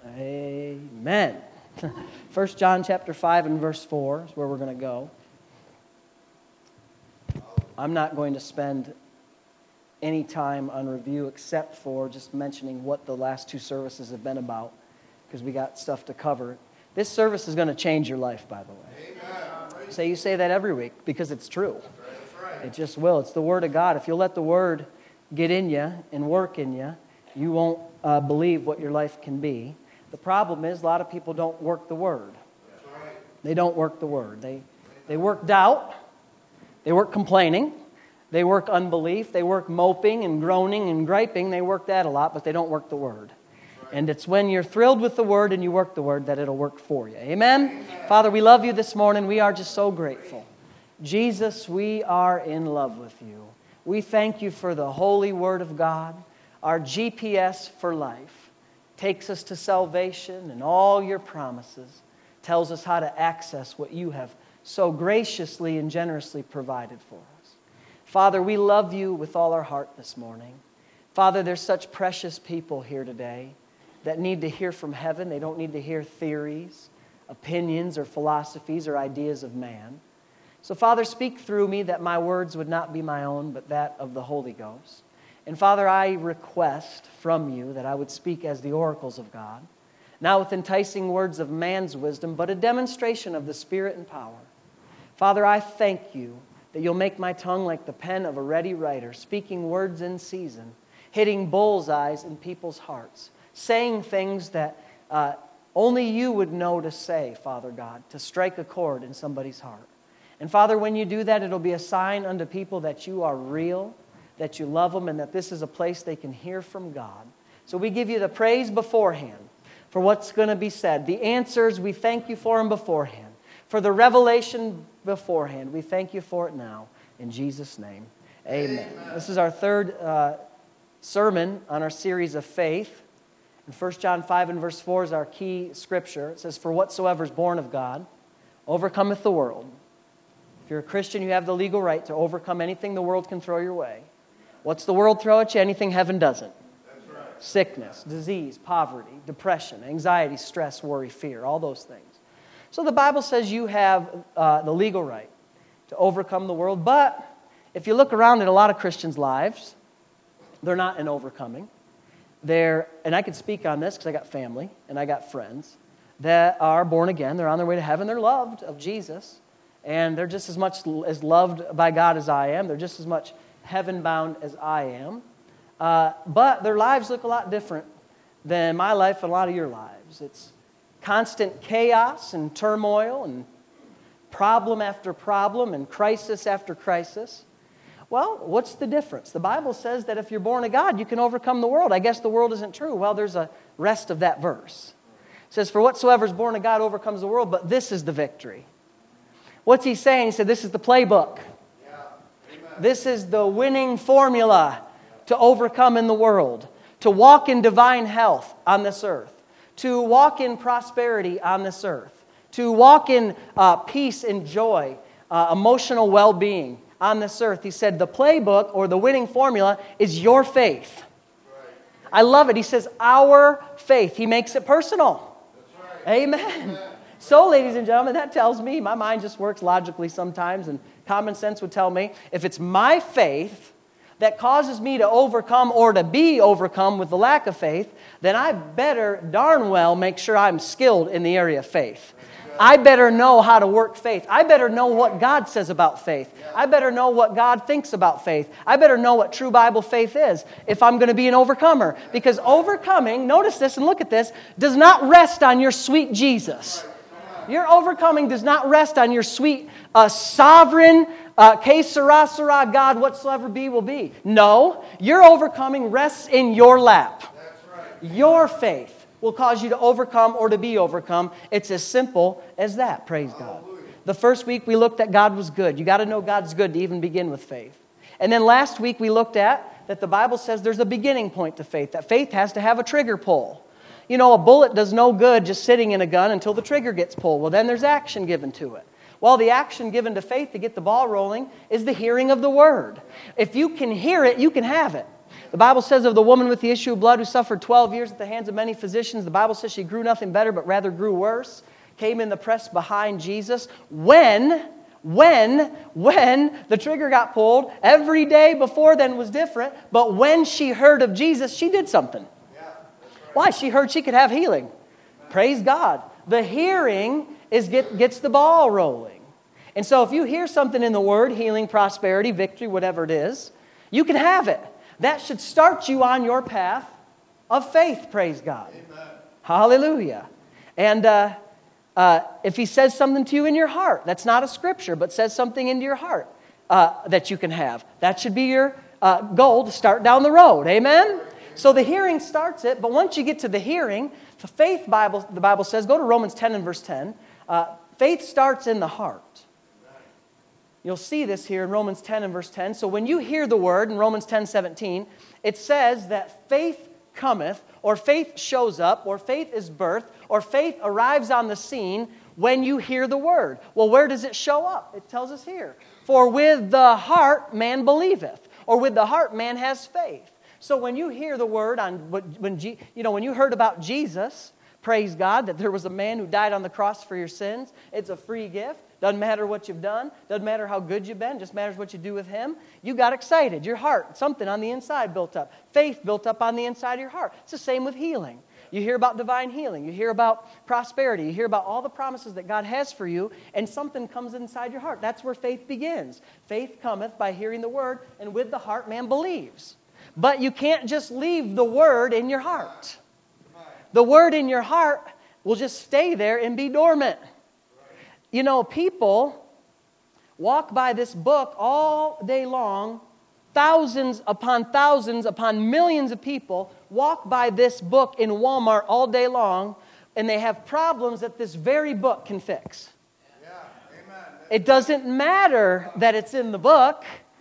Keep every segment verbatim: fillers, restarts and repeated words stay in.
Amen. First John chapter five and verse four is where we're going to go. I'm not going to spend any time on review except for just mentioning what the last two services have been about, because we got stuff to cover. This service is going to change your life, by the way. Amen. Say you say that every week because it's true. That's right. It just will. It's the Word of God. If you'll let the Word get in you and work in you, you won't uh, believe what your life can be. The problem is a lot of people don't work the Word. That's right. They don't work the Word. They they work doubt. They work complaining. They work unbelief. They work moping and groaning and griping. They work that a lot, but they don't work the Word. And it's when you're thrilled with the Word and you work the Word that it'll work for you. Amen? Amen? Father, we love you this morning. We are just so grateful. Jesus, we are in love with you. We thank you for the holy Word of God, our G P S for life. Takes us to salvation and all your promises. Tells us how to access what you have so graciously and generously provided for us. Father, we love you with all our heart this morning. Father, there's such precious people here today that need to hear from heaven. They don't need to hear theories, opinions, or philosophies or ideas of man. So, Father, speak through me that my words would not be my own, but that of the Holy Ghost. And, Father, I request from you that I would speak as the oracles of God, not with enticing words of man's wisdom, but a demonstration of the Spirit and power. Father, I thank you that you'll make my tongue like the pen of a ready writer, speaking words in season, hitting bullseyes in people's hearts, saying things that uh, only you would know to say, Father God, to strike a chord in somebody's heart. And Father, when you do that, it'll be a sign unto people that you are real, that you love them, and that this is a place they can hear from God. So we give you the praise beforehand for what's going to be said. The answers, we thank you for them beforehand. For the revelation beforehand, we thank you for it now. In Jesus' name, amen. Amen. This is our third uh, sermon on our series of faith. And First John five and verse four is our key scripture. It says, "For whatsoever is born of God overcometh the world." If you're a Christian, you have the legal right to overcome anything the world can throw your way. What's the world throw at you? Anything heaven doesn't. That's right. Sickness, disease, poverty, depression, anxiety, stress, worry, fear, all those things. So the Bible says you have uh, the legal right to overcome the world. But if you look around at a lot of Christians' lives, they're not in overcoming. They're, and I can speak on this because I got family and I got friends that are born again. They're on their way to heaven. They're loved of Jesus. And they're just as much as loved by God as I am. They're just as much heaven-bound as I am. Uh, but their lives look a lot different than my life and a lot of your lives. It's constant chaos and turmoil and problem after problem and crisis after crisis. Well, what's the difference? The Bible says that if you're born of God, you can overcome the world. I guess the world isn't true. Well, there's a rest of that verse. It says, "For whatsoever is born of God overcomes the world, but this is the victory." What's he saying? He said, this is the playbook. Yeah. This is the winning formula to overcome in the world, to walk in divine health on this earth, to walk in prosperity on this earth, to walk in uh, peace and joy, uh, emotional well-being on this earth. He said the playbook or the winning formula is your faith. Right. I love it. He says our faith. He makes it personal. That's right. Amen. Amen. So, ladies and gentlemen, that tells me, my mind just works logically sometimes, and common sense would tell me, if it's my faith that causes me to overcome or to be overcome with the lack of faith, then I better darn well make sure I'm skilled in the area of faith. I better know how to work faith. I better know what God says about faith. I better know what God thinks about faith. I better know what true Bible faith is if I'm going to be an overcomer. Because overcoming, notice this and look at this, does not rest on your sweet Jesus. Your overcoming does not rest on your sweet, uh, sovereign, uh, que sera, sera, God, whatsoever be will be. No, your overcoming rests in your lap. That's right. Your faith will cause you to overcome or to be overcome. It's as simple as that, praise God. The first week we looked at God was good. You got to know God's good to even begin with faith. And then last week we looked at that the Bible says there's a beginning point to faith, that faith has to have a trigger pull. You know, a bullet does no good just sitting in a gun until the trigger gets pulled. Well, then there's action given to it. Well, the action given to faith to get the ball rolling is the hearing of the Word. If you can hear it, you can have it. The Bible says of the woman with the issue of blood who suffered twelve years at the hands of many physicians, the Bible says she grew nothing better, but rather grew worse, came in the press behind Jesus. When, when, when the trigger got pulled, every day before then was different, but when she heard of Jesus, she did something. Why? She heard she could have healing. Praise God. The hearing is get, gets the ball rolling. And so if you hear something in the Word, healing, prosperity, victory, whatever it is, you can have it. That should start you on your path of faith, praise God. Amen. Hallelujah. And uh, uh, if He says something to you in your heart, that's not a scripture, but says something into your heart uh, that you can have, that should be your uh, goal to start down the road. Amen? So the hearing starts it, but once you get to the hearing, the faith Bible, the Bible says, go to Romans ten and verse ten, uh, faith starts in the heart. You'll see this here in Romans ten and verse ten. So when you hear the word in Romans ten seventeen, it says that faith cometh, or faith shows up, or faith is birthed, or faith arrives on the scene when you hear the word. Well, where does it show up? It tells us here. For with the heart man believeth, or with the heart man has faith. So when you hear the word on when you know when you heard about Jesus, praise God that there was a man who died on the cross for your sins. It's a free gift. Doesn't matter what you've done. Doesn't matter how good you've been. Just matters what you do with Him. You got excited. Your heart, something on the inside built up. Faith built up on the inside of your heart. It's the same with healing. You hear about divine healing. You hear about prosperity. You hear about all the promises that God has for you, and something comes inside your heart. That's where faith begins. Faith cometh by hearing the word, and with the heart man believes. But you can't just leave the word in your heart. The word in your heart will just stay there and be dormant. You know, people walk by this book all day long. Thousands upon thousands upon millions of people walk by this book in Walmart all day long, and they have problems that this very book can fix. Yeah. Amen. It doesn't matter that it's in the book.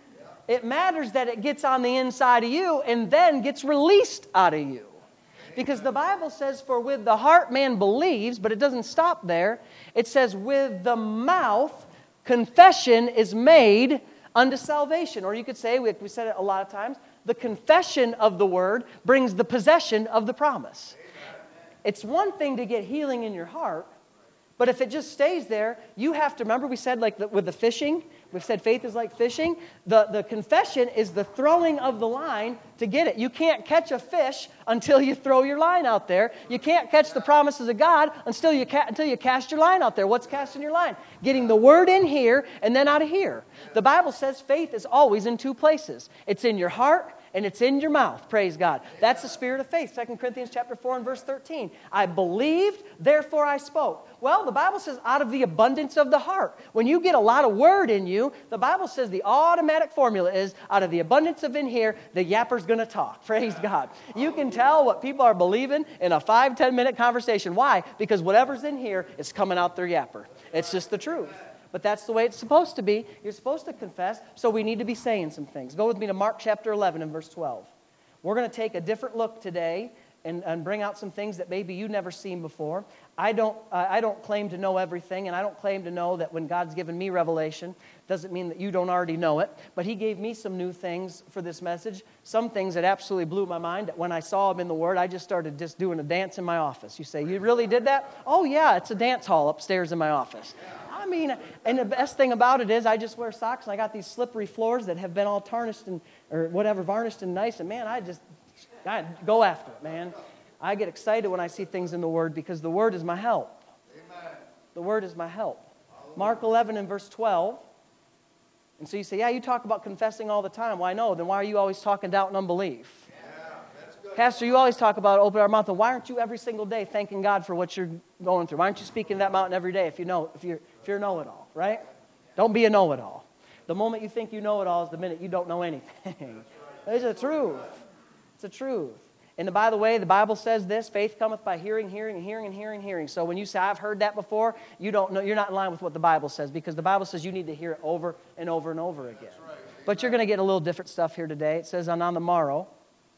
It matters that it gets on the inside of you and then gets released out of you. Because the Bible says, for with the heart man believes, but it doesn't stop there. It says, with the mouth confession is made unto salvation. Or you could say, we, we said it a lot of times, the confession of the word brings the possession of the promise. It's one thing to get healing in your heart, but if it just stays there, you have to remember, we said like the, with the fishing, we've said faith is like fishing. The, the confession is the throwing of the line to get it. You can't catch a fish until you throw your line out there. You can't catch the promises of God until you, ca- until you cast your line out there. What's casting your line? Getting the word in here and then out of here. The Bible says faith is always in two places. It's in your heart and it's in your mouth. Praise God. That's the spirit of faith. Second Corinthians chapter four and verse thirteen. I believed, therefore I spoke. Well, the Bible says out of the abundance of the heart. When you get a lot of word in you, the Bible says the automatic formula is out of the abundance of in here, the yapper's going to talk. Praise God. You can tell what people are believing in a five, ten minute conversation. Why? Because whatever's in here is coming out their yapper. It's just the truth. But that's the way it's supposed to be. You're supposed to confess, so we need to be saying some things. Go with me to Mark chapter eleven and verse twelve. We're going to take a different look today and, and bring out some things that maybe you've never seen before. I don't, uh, I don't claim to know everything, and I don't claim to know that when God's given me revelation, doesn't mean that you don't already know it. But He gave me some new things for this message, some things that absolutely blew my mind. When I saw them in the Word, I just started just doing a dance in my office. You say, you really did that? Oh, yeah, it's a dance hall upstairs in my office. I mean, and the best thing about it is I just wear socks, and I got these slippery floors that have been all tarnished and, or whatever, varnished and nice, and man, I just, I go after it, man. I get excited when I see things in the Word because the Word is my help. Amen. The Word is my help. Mark eleven and verse twelve. And so you say, yeah, you talk about confessing all the time. Well, I know. Then why are you always talking doubt and unbelief? Yeah, that's good. Pastor, you always talk about open our mouth. And why aren't you every single day thanking God for what you're going through? Why aren't you speaking that mountain every day if you know if you're if you're a know-it-all, right? Don't be a know-it-all. The moment you think you know it all is the minute you don't know anything. It's the truth. It's the truth. And by the way, the Bible says this, faith cometh by hearing, hearing, and hearing, and hearing, hearing. So when you say, I've heard that before, you don't know, you're not in line with what the Bible says, because the Bible says you need to hear it over and over and over again. Right. But you're going to get a little different stuff here today. It says, and on the morrow,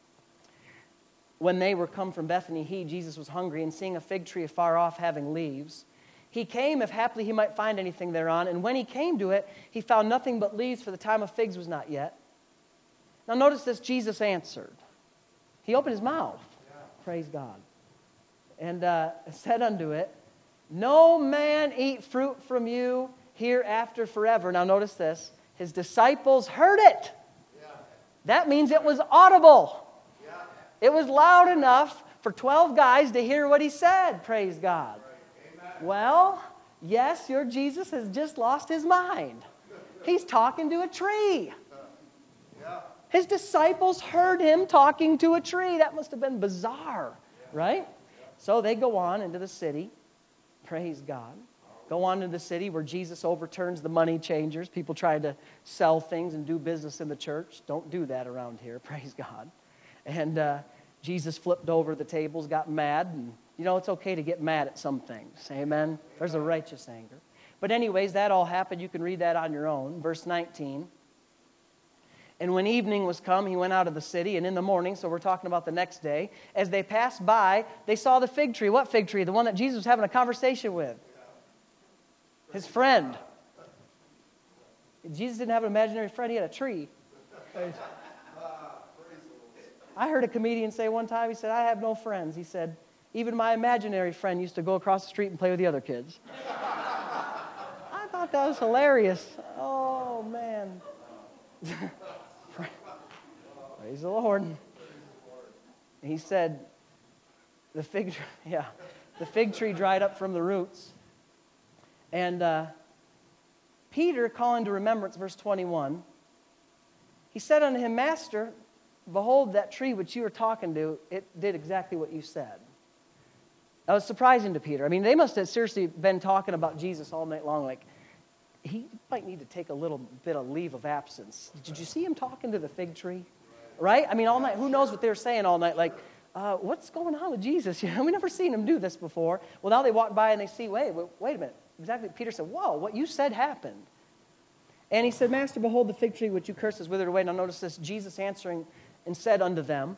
when they were come from Bethany, he, Jesus, was hungry, and seeing a fig tree afar off having leaves, he came, if haply he might find anything thereon. And when he came to it, he found nothing but leaves, for the time of figs was not yet. Now notice this, Jesus answered. He opened his mouth. Yeah. Praise God. And uh, said unto it, no man eat fruit from you hereafter forever. Now notice this. His disciples heard it. Yeah. That means it was audible. Yeah. It was loud enough for twelve guys to hear what he said. Praise God. Right. Well, yes, your Jesus has just lost his mind. He's talking to a tree. Yeah. His disciples heard him talking to a tree. That must have been bizarre, yeah. right? Yeah. So they go on into the city. Praise God. Go on into the city where Jesus overturns the money changers. People try to sell things and do business in the church. Don't do that around here. Praise God. And uh, Jesus flipped over the tables, got mad. And, you know, it's okay to get mad at some things. Amen? There's a righteous anger. But anyways, that all happened. You can read that on your own. Verse nineteen. And when evening was come, he went out of the city, and in the morning, so we're talking about the next day, as they passed by, they saw the fig tree. What fig tree? The one that Jesus was having a conversation with. His friend. Jesus didn't have an imaginary friend, he had a tree. I heard a comedian say one time, he said, I have no friends. He said, even my imaginary friend used to go across the street and play with the other kids. I thought that was hilarious. Oh, man. Praise the Lord. He said, the fig tree, yeah, the fig tree dried up from the roots. And uh, Peter, calling to remembrance, verse twenty-one, he said unto him, Master, behold, that tree which you were talking to, it did exactly what you said. That was surprising to Peter. I mean, they must have seriously been talking about Jesus all night long, like, he might need to take a little bit of leave of absence. Did you see him talking to the fig tree? Right? I mean, all night. Who knows what they were saying all night? Like, uh, what's going on with Jesus? You know, we've never seen him do this before. Well, now they walk by and they see, wait, wait, wait a minute. Exactly. Peter said, whoa, what you said happened. And he said, Master, behold the fig tree which you cursed is withered away. Now notice this, Jesus answering and said unto them,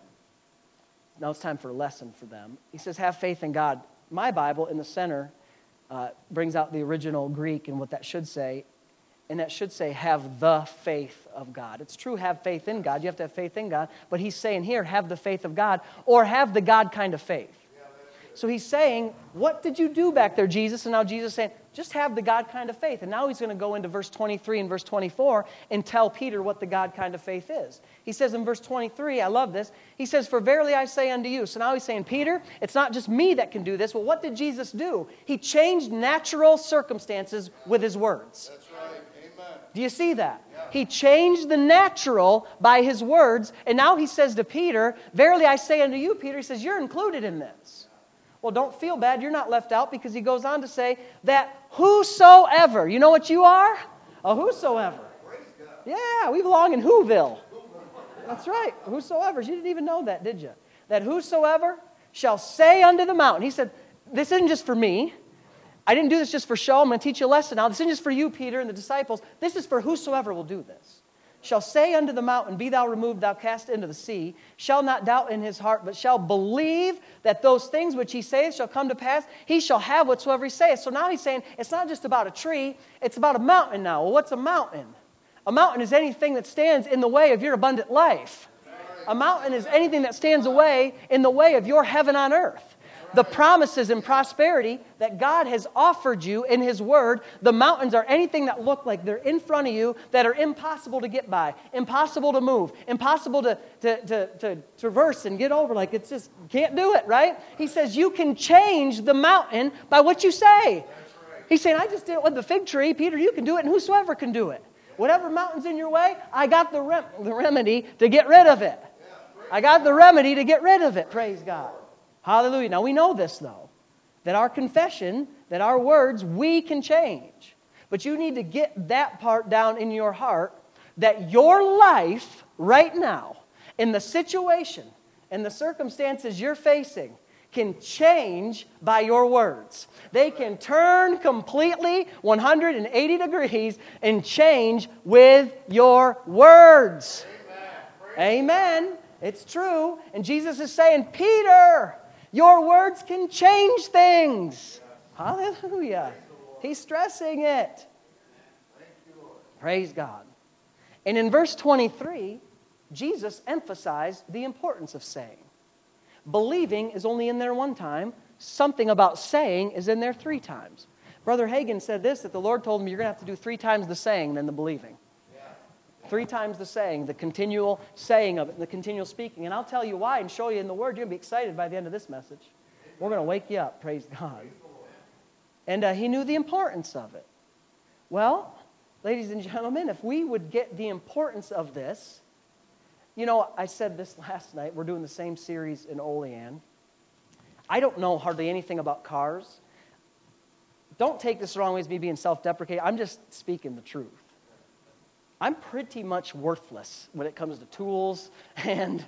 now it's time for a lesson for them. He says, have faith in God. My Bible in the center uh, brings out the original Greek and what that should say. And that should say, have the faith of God. It's true, have faith in God. You have to have faith in God. But he's saying here, have the faith of God, or have the God kind of faith. So he's saying, what did you do back there, Jesus? And now Jesus is saying, just have the God kind of faith. And now he's going to go into verse twenty-three and verse twenty-four and tell Peter what the God kind of faith is. He says in verse twenty-three, I love this, he says, for verily I say unto you. So now he's saying, Peter, it's not just me that can do this. Well, what did Jesus do? He changed natural circumstances with his words. That's right. Amen. Do you see that? Yeah. He changed the natural by his words. And now he says to Peter, verily I say unto you, Peter, he says, you're included in this. Well, don't feel bad. You're not left out, because he goes on to say that whosoever, you know what you are? A whosoever. Yeah, we belong in Whoville. That's right. Whosoever. You didn't even know that, did you? That whosoever shall say unto the mountain. He said, this isn't just for me. I didn't do this just for show. I'm going to teach you a lesson now. This isn't just for you, Peter, and the disciples. This is for whosoever will do this. Shall say unto the mountain, be thou removed, thou cast into the sea, shall not doubt in his heart, but shall believe that those things which he saith shall come to pass, he shall have whatsoever he saith. So now he's saying, it's not just about a tree, it's about a mountain now. Well, what's a mountain? A mountain is anything that stands in the way of your abundant life. A mountain is anything that stands away in the way of your heaven on earth. The promises and prosperity that God has offered you in his word, the mountains are anything that look like they're in front of you that are impossible to get by, impossible to move, impossible to, to, to, to traverse and get over. Like, it's just, can't do it, right? He says you can change the mountain by what you say. He's saying, I just did it with the fig tree. Peter, you can do it, and whosoever can do it. Whatever mountain's in your way, I got the, rem- the remedy to get rid of it. I got the remedy to get rid of it, praise God. Hallelujah. Now we know this, though, that our confession, that our words, we can change. But you need to get that part down in your heart, that your life right now, in the situation, in the circumstances you're facing, can change by your words. They can turn completely one hundred eighty degrees and change with your words. Amen. Amen. It's true. And Jesus is saying, Peter, your words can change things. Hallelujah. He's stressing it. Praise God. And in verse twenty-three, Jesus emphasized the importance of saying. Believing is only in there one time. Something about saying is in there three times. Brother Hagin said this, that the Lord told him you're going to have to do three times the saying than the believing. Three times the saying, the continual saying of it, and the continual speaking. And I'll tell you why and show you in the Word. You're going to be excited by the end of this message. We're going to wake you up, praise God. And uh, he knew the importance of it. Well, ladies and gentlemen, if we would get the importance of this, you know, I said this last night, we're doing the same series in Olean. I don't know hardly anything about cars. Don't take this the wrong way as me being self-deprecating. I'm just speaking the truth. I'm pretty much worthless when it comes to tools and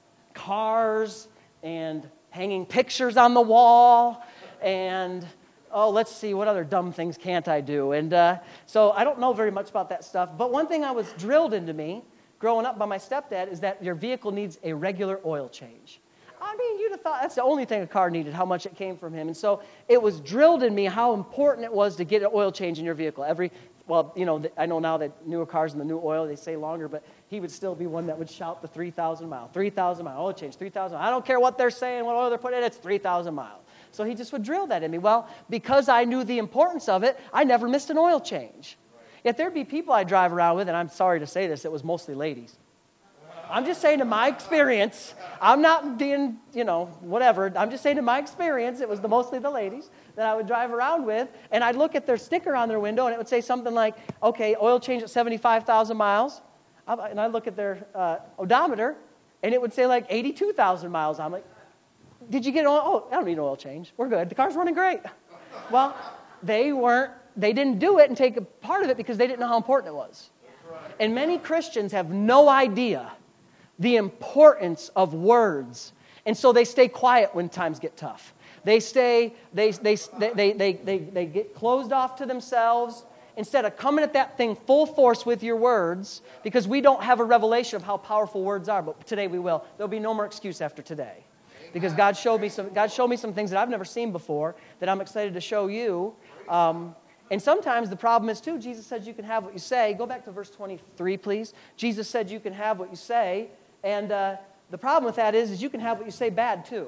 cars and hanging pictures on the wall and, oh, let's see, what other dumb things can't I do? And uh, so I don't know very much about that stuff. But one thing I was drilled into me growing up by my stepdad is that your vehicle needs a regular oil change. I mean, you'd have thought that's the only thing a car needed, how much it came from him. And so it was drilled in me how important it was to get an oil change in your vehicle. Every, well, you know, I know now that newer cars and the new oil, they say longer, but he would still be one that would shout the three thousand mile, three thousand mile, oil change, three thousand. I don't care what they're saying, what oil they're putting in, it's three thousand miles. So he just would drill that in me. Well, because I knew the importance of it, I never missed an oil change. Yet there'd be people I drive around with, and I'm sorry to say this, it was mostly ladies. I'm just saying to my experience, I'm not being, you know, whatever. I'm just saying to my experience, it was the, mostly the ladies that I would drive around with, and I'd look at their sticker on their window, and it would say something like, okay, oil change at seventy-five thousand miles. And I'd look at their uh, odometer, and it would say like eighty-two thousand miles. I'm like, did you get oil? Oh, I don't need an oil change. We're good. The car's running great. Well, they weren't, they didn't do it and take a part of it because they didn't know how important it was. And many Christians have no idea the importance of words. And so they stay quiet when times get tough. They stay, they, they, they, they, they, they get closed off to themselves instead of coming at that thing full force with your words, because we don't have a revelation of how powerful words are, but today we will. There'll be no more excuse after today. Because God showed me some, God showed me some things that I've never seen before that I'm excited to show you. Um, and sometimes the problem is too, Jesus said you can have what you say. Go back to verse twenty-three, please. Jesus said you can have what you say. And uh, the problem with that is, is you can have what you say bad too.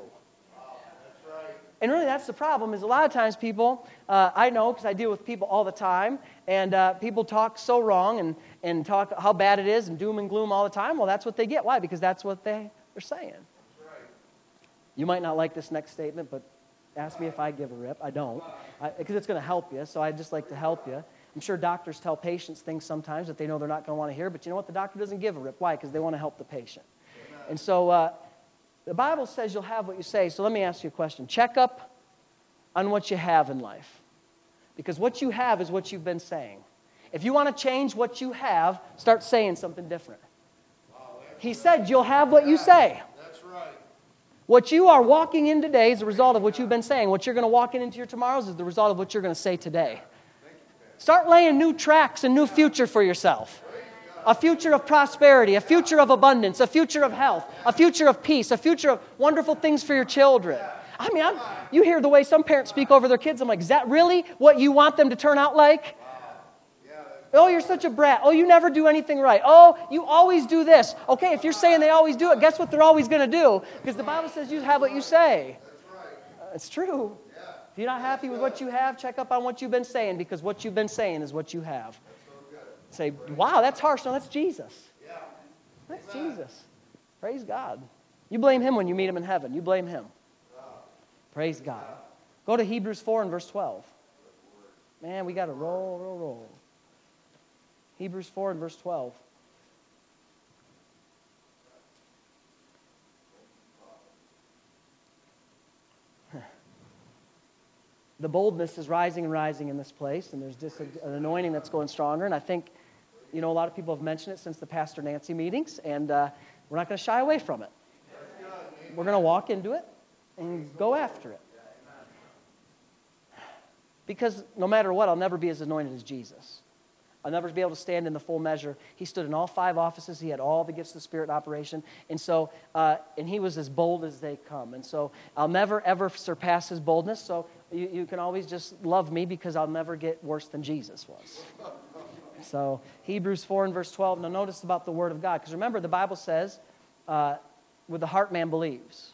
And really that's the problem, is a lot of times people, uh, I know because I deal with people all the time, and uh, people talk so wrong and, and talk how bad it is and doom and gloom all the time. Well, that's what they get. Why? Because that's what they, they're saying. You might not like this next statement, but ask me if I give a rip. I don't, because it's going to help you, so I'd just like to help you. I'm sure doctors tell patients things sometimes that they know they're not going to want to hear, but you know what? The doctor doesn't give a rip. Why? Because they want to help the patient. Amen. And so uh, the Bible says you'll have what you say. So let me ask you a question. Check up on what you have in life, because what you have is what you've been saying. If you want to change what you have, start saying something different. Wow, he said you'll have what you say. That's right. What you are walking in today is the result of what you've been saying. What you're going to walk in into your tomorrows is the result of what you're going to say today. Start laying new tracks, a new future for yourself. A future of prosperity, a future of abundance, a future of health, a future of peace, a future of wonderful things for your children. I mean, I'm, you hear the way some parents speak over their kids. I'm like, is that really what you want them to turn out like? Oh, you're such a brat. Oh, you never do anything right. Oh, you always do this. Okay, if you're saying they always do it, guess what they're always going to do? Because the Bible says you have what you say. Uh, it's true. If you're not happy with what you have, check up on what you've been saying, because what you've been saying is what you have. Say, wow, that's harsh. No, that's Jesus. That's Jesus. Praise God. You blame him when you meet him in heaven. You blame him. Praise God. Go to Hebrews four and verse twelve. Man, we got to roll, roll, roll. Hebrews four and verse twelve. The boldness is rising and rising in this place, and there's just an anointing that's going stronger. And I think, you know, a lot of people have mentioned it since the Pastor Nancy meetings, and uh, we're not going to shy away from it. We're going to walk into it and go after it. Because no matter what, I'll never be as anointed as Jesus. I'll never be able to stand in the full measure. He stood in all five offices. He had all the gifts of the Spirit in operation. And so, uh, and he was as bold as they come. And so I'll never, ever surpass his boldness. So you, you can always just love me, because I'll never get worse than Jesus was. So Hebrews four and verse twelve. Now notice about the Word of God. Because remember, the Bible says, uh, with the heart man believes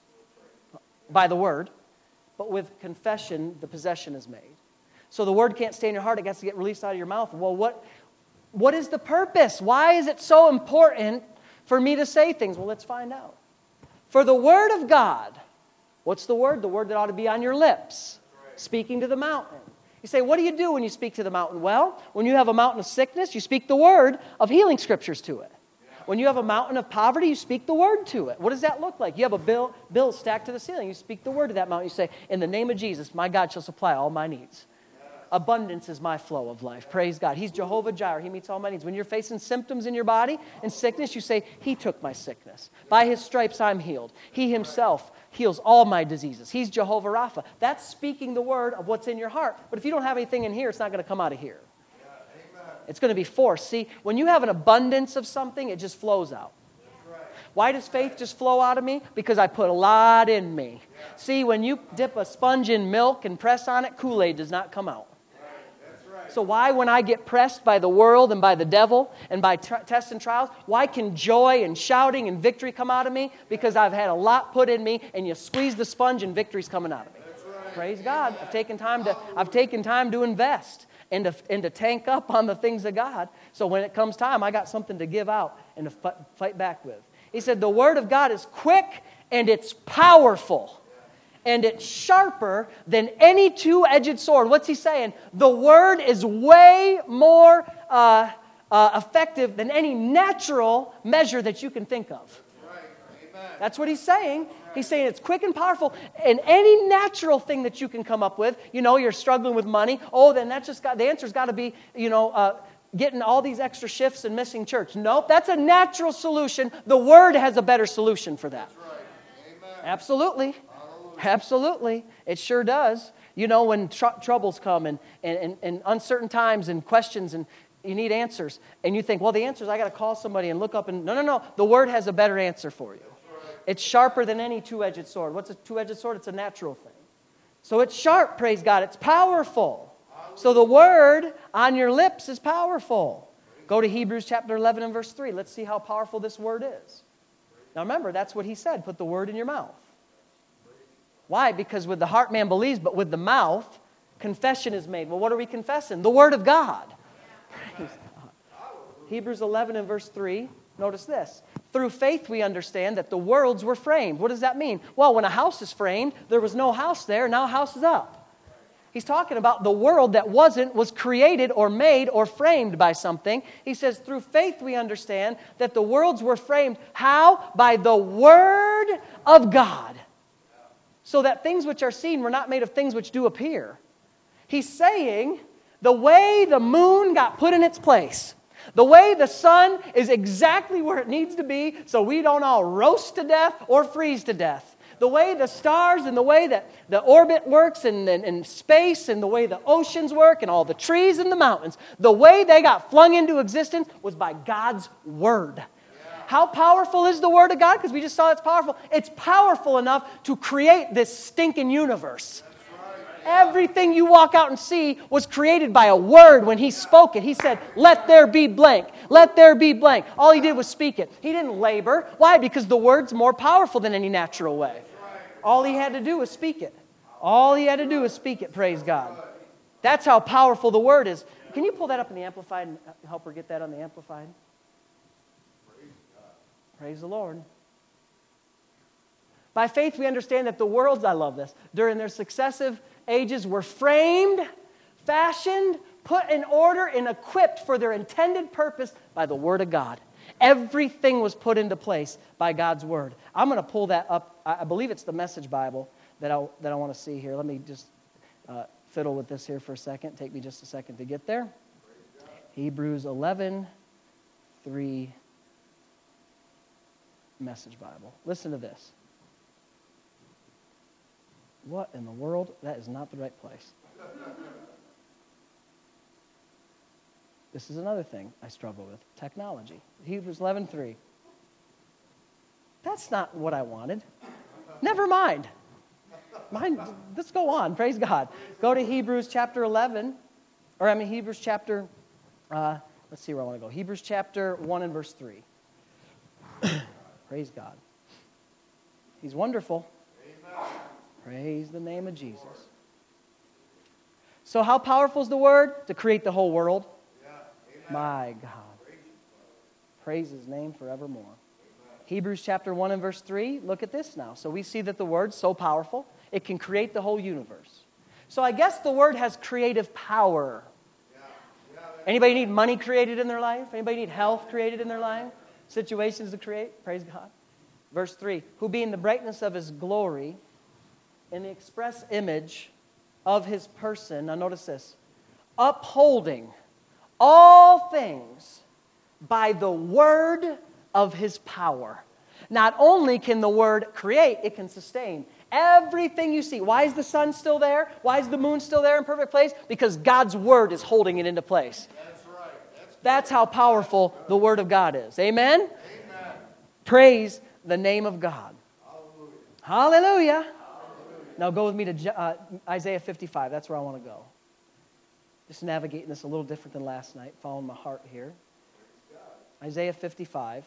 by the Word, but with confession the possession is made. So the Word can't stay in your heart. It has to get released out of your mouth. Well, what, what is the purpose? Why is it so important for me to say things? Well, let's find out. For the Word of God, what's the Word? The Word that ought to be on your lips. Speaking to the mountain. You say, what do you do when you speak to the mountain? Well, when you have a mountain of sickness, you speak the word of healing scriptures to it. When you have a mountain of poverty, you speak the word to it. What does that look like? You have a bill, bill stacked to the ceiling. You speak the word to that mountain. You say, in the name of Jesus, my God shall supply all my needs. Abundance is my flow of life. Praise God. He's Jehovah Jireh. He meets all my needs. When you're facing symptoms in your body and sickness, you say, He took my sickness. By His stripes I'm healed. He Himself heals all my diseases. He's Jehovah Rapha. That's speaking the word of what's in your heart. But if you don't have anything in here, it's not going to come out of here. It's going to be forced. See, when you have an abundance of something, it just flows out. Why does faith just flow out of me? Because I put a lot in me. See, when you dip a sponge in milk and press on it, Kool-Aid does not come out. So why, when I get pressed by the world and by the devil and by t- tests and trials, why can joy and shouting and victory come out of me? Because I've had a lot put in me, and you squeeze the sponge and victory's coming out of me. Right. Praise God. I've taken time to I've taken time to invest and to, and to tank up on the things of God. So when it comes time, I got something to give out and to f- fight back with. He said the Word of God is quick and it's powerful. And it's sharper than any two-edged sword. What's he saying? The Word is way more uh, uh, effective than any natural measure that you can think of. That's right. Amen. That's what he's saying. He's saying it's quick and powerful. And any natural thing that you can come up with, you know, you're struggling with money. Oh, then that's just got, the answer's got to be, you know, uh, getting all these extra shifts and missing church. Nope, that's a natural solution. The Word has a better solution for that. That's right. Amen. Absolutely. Absolutely. It sure does. You know, when tr- troubles come and, and, and, and uncertain times and questions and you need answers, and you think, well, the answer is I got to call somebody and look up and, no, no, no. The Word has a better answer for you. It's sharper than any two-edged sword. What's a two-edged sword? It's a natural thing. So it's sharp, praise God. It's powerful. So the Word on your lips is powerful. Go to Hebrews chapter eleven and verse three. Let's see how powerful this Word is. Now remember, that's what he said. Put the Word in your mouth. Why? Because with the heart man believes, but with the mouth, confession is made. Well, what are we confessing? The Word of God. Praise God. Hebrews eleven and verse three, notice this. Through faith we understand that the worlds were framed. What does that mean? Well, when a house is framed, there was no house there, now a house is up. He's talking about the world that wasn't, was created or made or framed by something. He says, through faith we understand that the worlds were framed. How? By the Word of God. So that things which are seen were not made of things which do appear. He's saying the way the moon got put in its place, the way the sun is exactly where it needs to be so we don't all roast to death or freeze to death. The way the stars and the way that the orbit works and, and, and space and the way the oceans work and all the trees and the mountains, the way they got flung into existence was by God's Word. How powerful is the Word of God? Because we just saw it's powerful. It's powerful enough to create this stinking universe. Right. Everything you walk out and see was created by a word when He spoke it. He said, let there be blank. Let there be blank. All He did was speak it. He didn't labor. Why? Because the Word's more powerful than any natural way. All He had to do was speak it. All He had to do was speak it, praise God. That's how powerful the Word is. Can you pull that up in the Amplified and help her get that on the Amplified? Praise the Lord. By faith we understand that the worlds, I love this, during their successive ages were framed, fashioned, put in order, and equipped for their intended purpose by the Word of God. Everything was put into place by God's Word. I'm going to pull that up. I believe it's the Message Bible that I, that I want to see here. Let me just uh, fiddle with this here for a second. Take me just a second to get there. Hebrews eleven, three. Message Bible. Listen to this. What in the world? That is not the right place. This is another thing I struggle with. Technology. Hebrews eleven three. That's not what I wanted. Never mind. Mind. Let's go on. Praise God. Go to Hebrews chapter eleven. Or I mean Hebrews chapter uh, let's see where I want to go. Hebrews chapter one and verse three. Praise God. He's wonderful. Amen. Praise the name of Jesus. So how powerful is the Word? To create the whole world? Yeah. My God. Praise His name forevermore. Amen. Hebrews chapter one and verse three. Look at this now. So we see that the Word's so powerful, it can create the whole universe. So I guess the Word has creative power. Yeah. Yeah, Anybody need money created in their life? Anybody need health created in their life? Situations to create? Praise God. Verse three. Who being the brightness of His glory, in the express image of His person, now notice this, upholding all things by the word of His power. Not only can the Word create, it can sustain. Everything you see. Why is the sun still there? Why is the moon still there in perfect place? Because God's Word is holding it into place. That's right. That's, That's how powerful the Word of God is. Amen? Amen. Praise the name of God. Hallelujah. Hallelujah. Hallelujah. Now go with me to uh, Isaiah fifty-five. That's where I want to go. Just navigating this a little different than last night. Following my heart here. Isaiah fifty-five.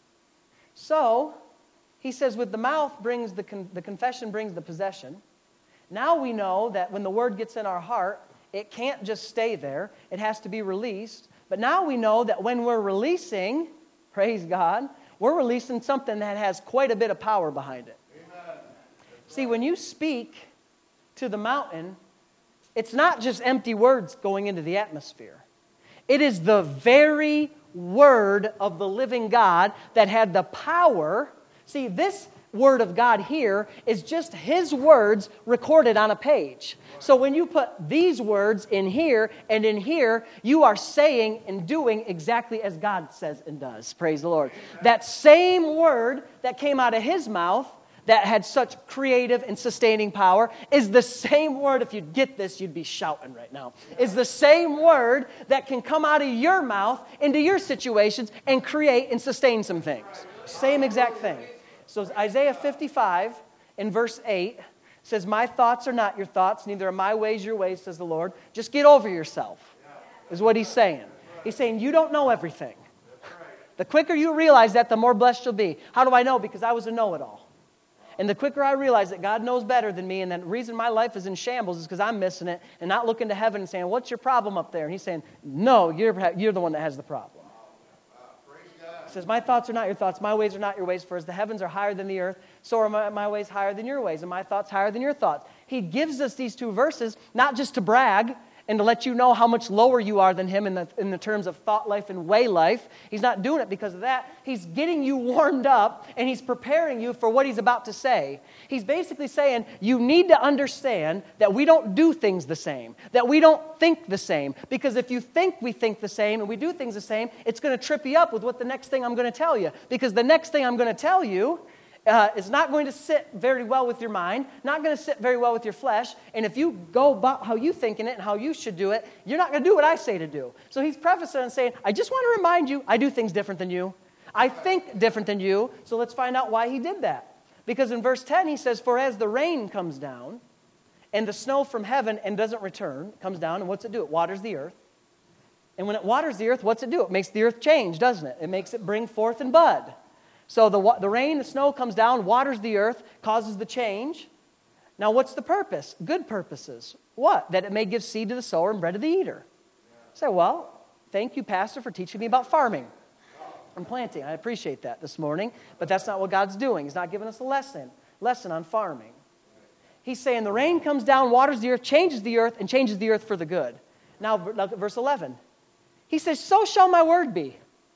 So, he says, with the mouth brings the, con- the confession brings the possession. Now we know that when the Word gets in our heart, it can't just stay there. It has to be released. But now we know that when we're releasing, praise God, we're releasing something that has quite a bit of power behind it. Amen. See, when you speak to the mountain, it's not just empty words going into the atmosphere. It is the very Word of the living God that had the power. See, this Word of God here is just His words recorded on a page. So when you put these words in here and in here, you are saying and doing exactly as God says and does. Praise the Lord. That same word that came out of His mouth that had such creative and sustaining power is the same word, if you'd get this, you'd be shouting right now, is the same word that can come out of your mouth into your situations and create and sustain some things. Same exact thing. So Isaiah fifty-five in verse eight says, my thoughts are not your thoughts, neither are my ways your ways, says the Lord. Just get over yourself, is what He's saying. He's saying, you don't know everything. The quicker you realize that, the more blessed you'll be. How do I know? Because I was a know-it-all. And the quicker I realize that God knows better than me, and that the reason my life is in shambles is because I'm missing it and not looking to heaven and saying, what's your problem up there? And He's saying, no, you're, you're the one that has the problem. He says, my thoughts are not your thoughts, my ways are not your ways, for as the heavens are higher than the earth, so are my, my ways higher than your ways, and my thoughts higher than your thoughts. He gives us these two verses, not just to brag, and to let you know how much lower you are than Him in the, in the terms of thought life and way life. He's not doing it because of that. He's getting you warmed up, and He's preparing you for what He's about to say. He's basically saying, you need to understand that we don't do things the same, that we don't think the same, because if you think we think the same and we do things the same, it's going to trip you up with what the next thing I'm going to tell you, because the next thing I'm going to tell you Uh, is not going to sit very well with your mind, not going to sit very well with your flesh, and if you go about how you think in it and how you should do it, you're not going to do what I say to do. So He's prefacing and saying, I just want to remind you, I do things different than you. I think different than you, so let's find out why He did that. Because in verse ten, He says, for as the rain comes down, and the snow from heaven and doesn't return, comes down, and what's it do? It waters the earth. And when it waters the earth, what's it do? It makes the earth change, doesn't it? It makes it bring forth and bud. So the, the rain, the snow comes down, waters the earth, causes the change. Now what's the purpose? Good purposes. What? That it may give seed to the sower and bread to the eater. Yeah. Say, well, thank you, Pastor, for teaching me about farming and planting. I appreciate that this morning, but that's not what God's doing. He's not giving us a lesson, lesson on farming. He's saying the rain comes down, waters the earth, changes the earth, and changes the earth for the good. Now, verse eleven. He says, so shall my word be.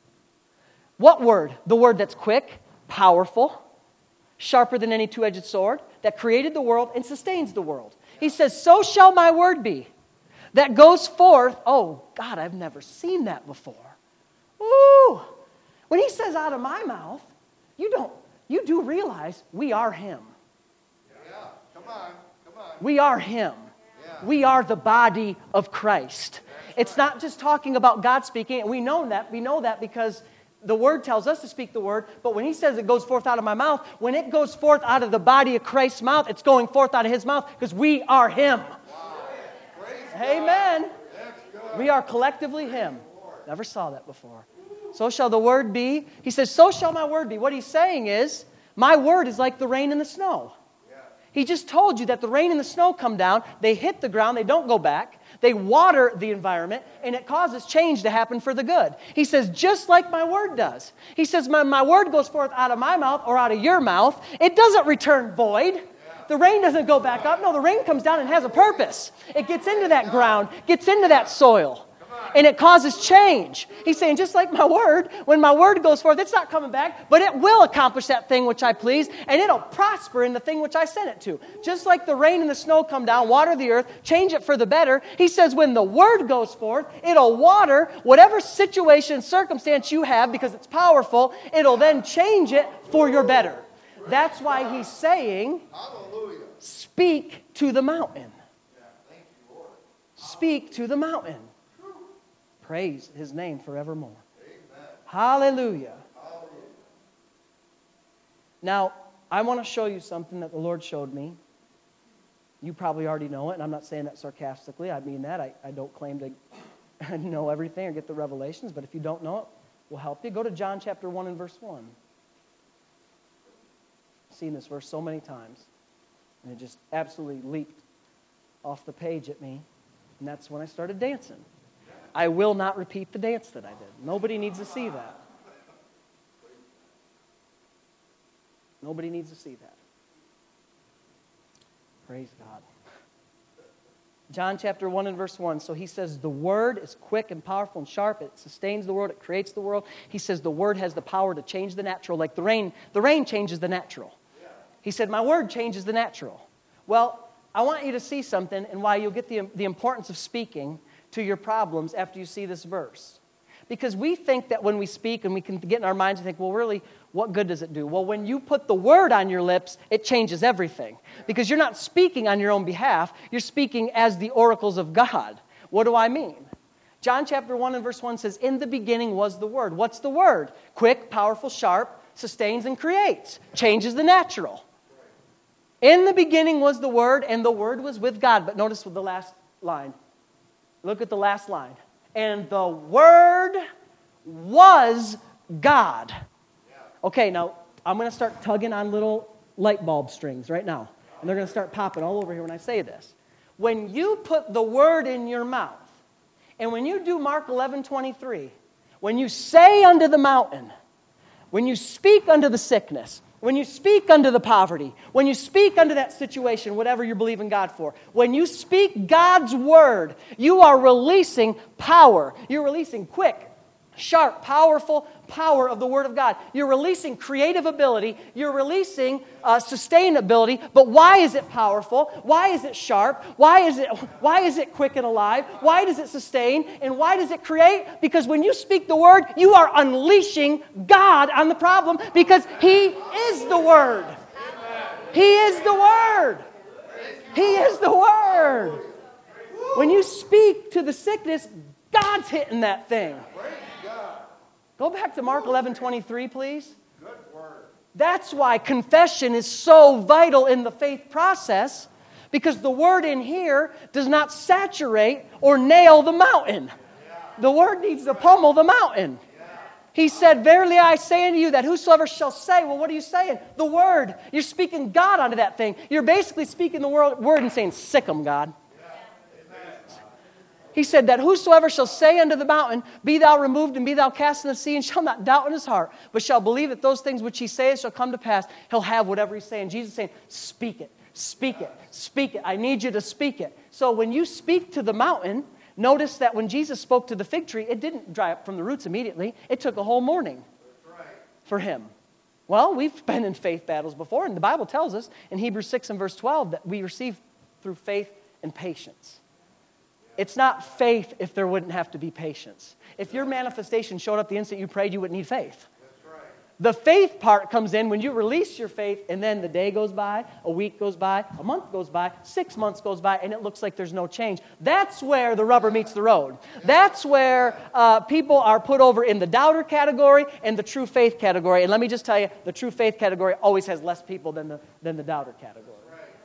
What word? The word that's quick, powerful, sharper than any two-edged sword, that created the world and sustains the world. He says, so shall my word be, that goes forth. Oh, God, I've never seen that before. Ooh. When He says out of my mouth, you don't, you do realize we are Him. Yeah, come on, come on. We are Him. Yeah. We are the body of Christ. That's it's right. Not just talking about God speaking, and we know that, we know that because the Word tells us to speak the Word, but when He says it goes forth out of my mouth, when it goes forth out of the body of Christ's mouth, it's going forth out of His mouth because we are Him. Wow. Amen. We are collectively Him. Never saw that before. So shall the word be. He says, so shall my word be. What he's saying is, my word is like the rain and the snow. He just told you that the rain and the snow come down, they hit the ground, they don't go back, they water the environment, and it causes change to happen for the good. He says, just like my word does. He says, my, my word goes forth out of my mouth or out of your mouth. It doesn't return void. The rain doesn't go back up. No, the rain comes down and has a purpose. It gets into that ground, gets into that soil. And it causes change. He's saying, just like my word, when my word goes forth, it's not coming back, but it will accomplish that thing which I please, and it'll prosper in the thing which I sent it to. Just like the rain and the snow come down, water the earth, change it for the better. He says, when the word goes forth, it'll water whatever situation, circumstance you have, because it's powerful, it'll then change it for your better. That's why he's saying, speak to the mountain. Speak to the mountain. Praise his name forevermore. Amen. Hallelujah. Hallelujah. Now, I want to show you something that the Lord showed me. You probably already know it, and I'm not saying that sarcastically. I mean that. I, I don't claim to know everything or get the revelations, but if you don't know it, we'll help you. Go to John chapter one and verse one. I've seen this verse so many times, and it just absolutely leaped off the page at me, and that's when I started dancing. I will not repeat the dance that I did. Nobody needs to see that. Nobody needs to see that. Praise God. John chapter one and verse one. So he says, the word is quick and powerful and sharp. It sustains the world. It creates the world. He says the word has the power to change the natural. Like the rain, the rain changes the natural. He said, my word changes the natural. Well, I want you to see something and why you'll get the, the importance of speaking to your problems after you see this verse. Because we think that when we speak and we can get in our minds and think, well, really, what good does it do? Well, when you put the word on your lips, it changes everything. Because you're not speaking on your own behalf. You're speaking as the oracles of God. What do I mean? John chapter one and verse one says, in the beginning was the word. What's the word? Quick, powerful, sharp, sustains and creates. Changes the natural. In the beginning was the word, and the word was with God. But notice the last line. Look at the last line. And the Word was God. Okay, now I'm going to start tugging on little light bulb strings right now. And they're going to start popping all over here when I say this. When you put the Word in your mouth, and when you do Mark eleven twenty-three, when you say unto the mountain, when you speak unto the sickness, when you speak unto the poverty, when you speak unto that situation, whatever you're believing God for, when you speak God's word, you are releasing power. You're releasing quick, sharp, powerful power of the word of God. You're releasing creative ability. You're releasing uh, sustainability. But why is it powerful? Why is it sharp? Why is it, why is it quick and alive? Why does it sustain? And why does it create? Because when you speak the word, you are unleashing God on the problem because He is the word. He is the word. He is the word. When you speak to the sickness, God's hitting that thing. Go back to Mark eleven twenty-three, please. Good word. That's why confession is so vital in the faith process, because the word in here does not saturate or nail the mountain. Yeah. The word needs to pummel the mountain. Yeah. He said, verily I say unto you that whosoever shall say, well, what are you saying? The word. You're speaking God onto that thing. You're basically speaking the word and saying, sick 'em, God. He said that whosoever shall say unto the mountain, be thou removed and be thou cast in the sea, and shall not doubt in his heart, but shall believe that those things which he saith shall come to pass, he'll have whatever he's saying. Jesus is saying, speak it, speak it, speak it. I need you to speak it. So when you speak to the mountain, notice that when Jesus spoke to the fig tree, it didn't dry up from the roots immediately. It took a whole morning for him. Well, we've been in faith battles before, and the Bible tells us in Hebrews six and verse twelve that we receive through faith and patience. It's not faith if there wouldn't have to be patience. If your manifestation showed up the instant you prayed, you wouldn't need faith. That's right. The faith part comes in when you release your faith, and then the day goes by, a week goes by, a month goes by, six months goes by, and it looks like there's no change. That's where the rubber meets the road. That's where uh, people are put over in the doubter category and the true faith category. And let me just tell you, the true faith category always has less people than the, than the doubter category.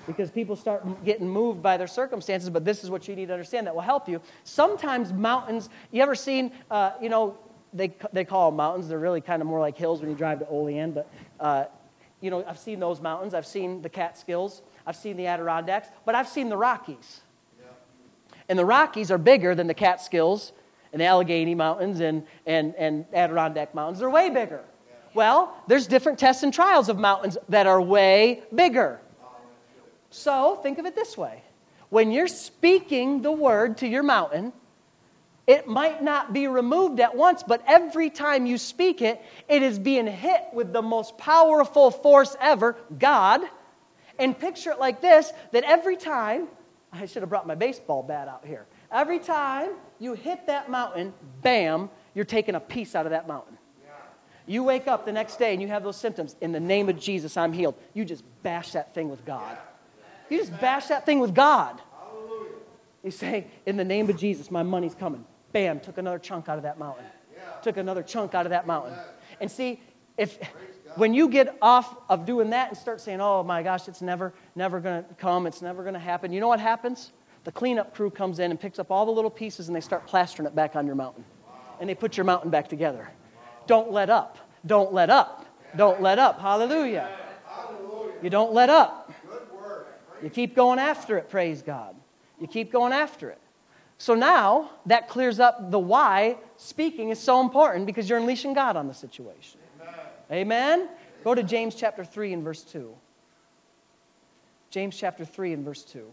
because people start getting moved by their circumstances, but this is what you need to understand that will help you. Sometimes mountains, you ever seen, uh, you know, they they call them mountains. They're really kind of more like hills when you drive to Olean, but, uh, you know, I've seen those mountains. I've seen the Catskills. I've seen the Adirondacks, but I've seen the Rockies. Yeah. And the Rockies are bigger than the Catskills and the Allegheny Mountains and, and, and Adirondack Mountains. They're way bigger. Yeah. Well, there's different tests and trials of mountains that are way bigger. So think of it this way. When you're speaking the word to your mountain, it might not be removed at once, but every time you speak it, it is being hit with the most powerful force ever, God. And picture it like this, that every time, I should have brought my baseball bat out here. Every time you hit that mountain, bam, you're taking a piece out of that mountain. You wake up the next day and you have those symptoms. In the name of Jesus, I'm healed. You just bash that thing with God. You just bash that thing with God. You say, in the name of Jesus, my money's coming. Bam, took another chunk out of that mountain. Took another chunk out of that mountain. And see, if when you get off of doing that and start saying, oh my gosh, it's never, never going to come, it's never going to happen, you know what happens? The cleanup crew comes in and picks up all the little pieces and they start plastering it back on your mountain. And they put your mountain back together. Don't let up. Don't let up. Don't let up. Hallelujah. You don't let up. You keep going after it, praise God. You keep going after it. So now, that clears up the why speaking is so important, because you're unleashing God on the situation. Amen? Amen? Go to James chapter three and verse two. James chapter three and verse two.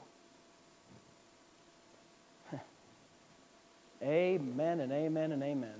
Amen and amen and amen.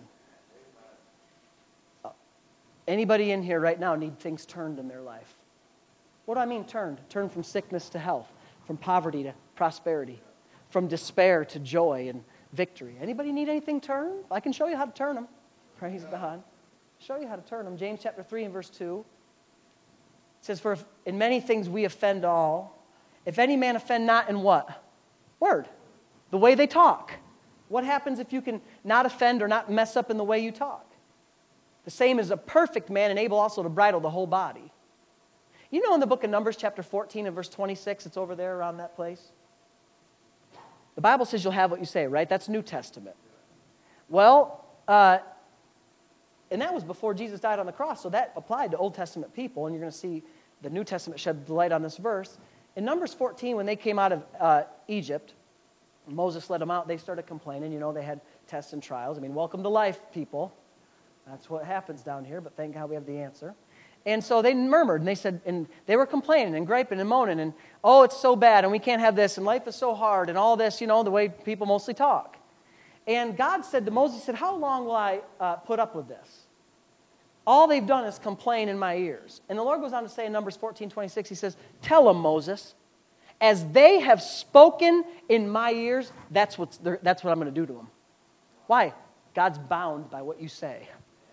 Uh, anybody in here right now need things turned in their life? What do I mean turned? Turned from sickness to health, from poverty to prosperity, from despair to joy and victory. Anybody need anything turned? I can show you how to turn them. Praise God. I'll show you how to turn them. James chapter three and verse two. It says, for if in many things we offend all, if any man offend not in what? Word. The way they talk. What happens if you can not offend or not mess up in the way you talk? The same as a perfect man and able also to bridle the whole body. You know in the book of Numbers chapter fourteen and verse twenty-six, it's over there around that place. The Bible says you'll have what you say, right? That's New Testament. Well, uh, and that was before Jesus died on the cross, so that applied to Old Testament people, and you're going to see the New Testament shed the light on this verse. In Numbers fourteen, when they came out of uh, Egypt, Moses led them out, they started complaining. You know, they had tests and trials. I mean, welcome to life, people. That's what happens down here, but thank God we have the answer. And so they murmured, and they said, and they were complaining and griping and moaning, and, oh, it's so bad, and we can't have this, and life is so hard, and all this, you know, the way people mostly talk. And God said to Moses, he said, how long will I uh, put up with this? All they've done is complain in my ears. And the Lord goes on to say in Numbers fourteen twenty-six, he says, tell them, Moses, as they have spoken in my ears, that's, what's, that's what I'm going to do to them. Why? God's bound by what you say.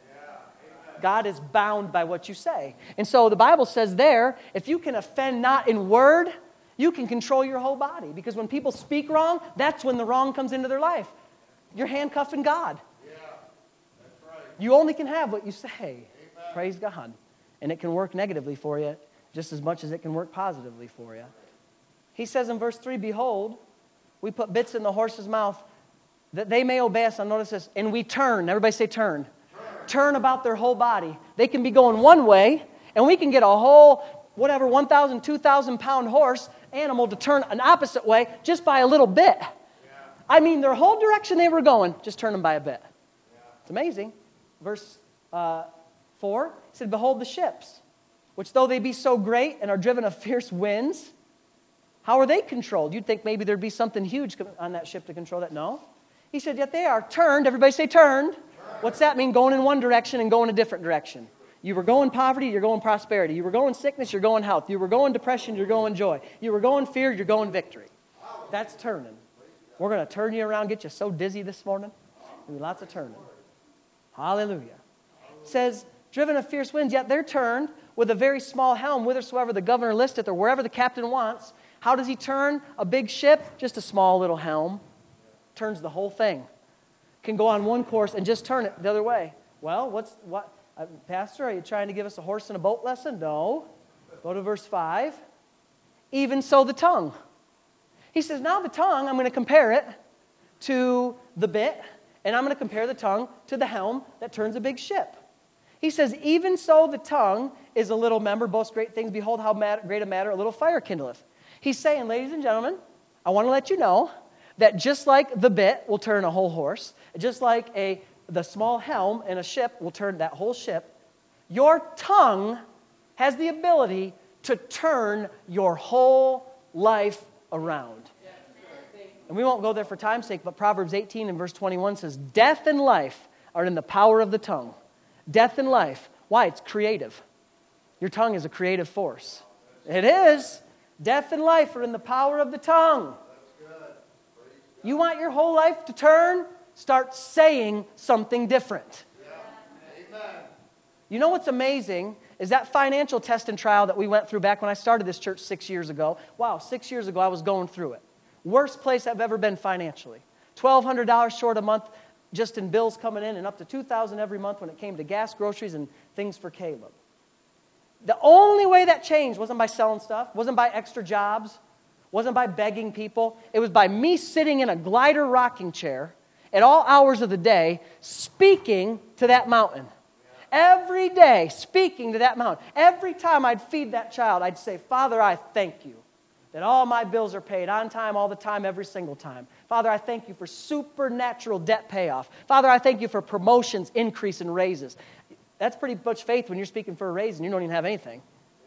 God is bound by what you say. And so the Bible says there, if you can offend not in word, you can control your whole body. Because when people speak wrong, that's when the wrong comes into their life. You're handcuffing God. Yeah, that's right. You only can have what you say. Amen. Praise God. And it can work negatively for you just as much as it can work positively for you. He says in verse three, behold, we put bits in the horse's mouth that they may obey us. Now notice this. And we turn. Everybody say turn. Turn about their whole body. They can be going one way, and we can get a whole, whatever, one thousand, two thousand pound horse animal to turn an opposite way just by a little bit. Yeah. I mean, their whole direction they were going, just turn them by a bit. Yeah. It's amazing. Verse uh, four said, behold the ships, which though they be so great and are driven of fierce winds, how are they controlled? You'd think maybe there'd be something huge on that ship to control that. No. He said, yet they are turned. Everybody say turned. What's that mean? Going in one direction and going a different direction. You were going poverty, you're going prosperity. You were going sickness, you're going health. You were going depression, you're going joy. You were going fear, you're going victory. That's turning. We're going to turn you around, get you so dizzy this morning. There'll be lots of turning. Hallelujah. It says, driven of fierce winds, yet they're turned with a very small helm, whithersoever the governor listeth, or wherever the captain wants. How does he turn a big ship? Just a small little helm. Turns the whole thing. Can go on one course and just turn it the other way. Well, what's what, uh, Pastor? Are you trying to give us a horse and a boat lesson? No. Go to verse five. even so the tongue. He says, now the tongue, I'm going to compare it to the bit, and I'm going to compare the tongue to the helm that turns a big ship. He says, even so the tongue is a little member, boasts great things. Behold, how matter, great a matter a little fire kindleth. He's saying, ladies and gentlemen, I want to let you know that just like the bit will turn a whole horse, just like a the small helm in a ship will turn that whole ship, your tongue has the ability to turn your whole life around. And we won't go there for time's sake, but Proverbs eighteen and verse twenty-one says, death and life are in the power of the tongue. Death and life. Why? It's creative. Your tongue is a creative force. It is. Death and life are in the power of the tongue. You want your whole life to turn? Start saying something different. You know what's amazing is that financial test and trial that we went through back when I started this church six years ago. Wow, six years ago I was going through it. Worst place I've ever been financially. twelve hundred dollars short a month just in bills coming in, and up to two thousand dollars every month when it came to gas, groceries, and things for Caleb. The only way that changed wasn't by selling stuff, wasn't by extra jobs, wasn't by begging people. It was by me sitting in a glider rocking chair at all hours of the day, speaking to that mountain. Every day, speaking to that mountain. Every time I'd feed that child, I'd say, Father, I thank you that all my bills are paid on time, all the time, every single time. Father, I thank you for supernatural debt payoff. Father, I thank you for promotions, increase, and raises. That's pretty much faith when you're speaking for a raise and you don't even have anything.